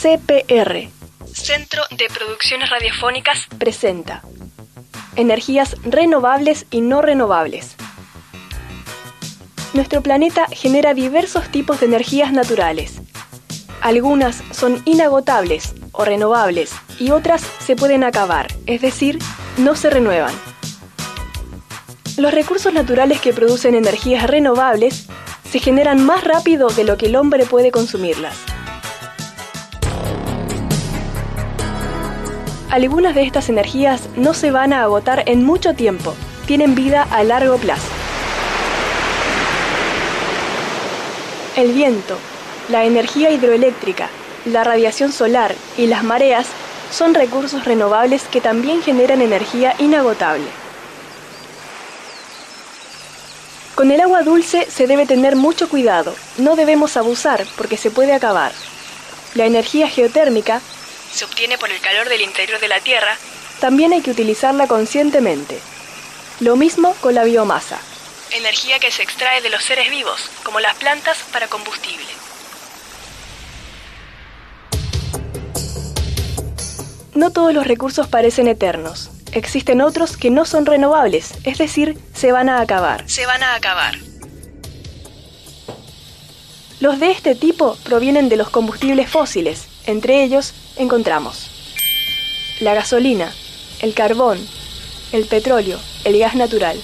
CPR, Centro de Producciones Radiofónicas, presenta energías renovables y no renovables. Nuestro planeta genera diversos tipos de energías naturales. Algunas son inagotables o renovables y otras se pueden acabar, es decir, no se renuevan. Los recursos naturales que producen energías renovables se generan más rápido de lo que el hombre puede consumirlas. Algunas de estas energías no se van a agotar en mucho tiempo, tienen vida a largo plazo. El viento, la energía hidroeléctrica, la radiación solar y las mareas son recursos renovables que también generan energía inagotable. Con el agua dulce se debe tener mucho cuidado, no debemos abusar porque se puede acabar. La energía geotérmica se obtiene por el calor del interior de la Tierra, también hay que utilizarla conscientemente. Lo mismo con la biomasa, energía que se extrae de los seres vivos, como las plantas, para combustible. No todos los recursos parecen eternos. Existen otros que no son renovables, es decir, se van a acabar. Los de este tipo provienen de los combustibles fósiles. Entre ellos encontramos la gasolina, el carbón, el petróleo, el gas natural.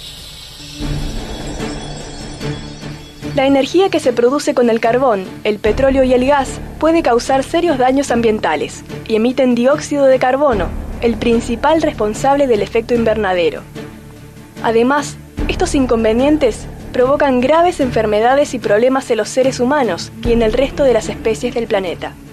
La energía que se produce con el carbón, el petróleo y el gas puede causar serios daños ambientales y emiten dióxido de carbono, el principal responsable del efecto invernadero. Además, estos inconvenientes provocan graves enfermedades y problemas en los seres humanos y en el resto de las especies del planeta.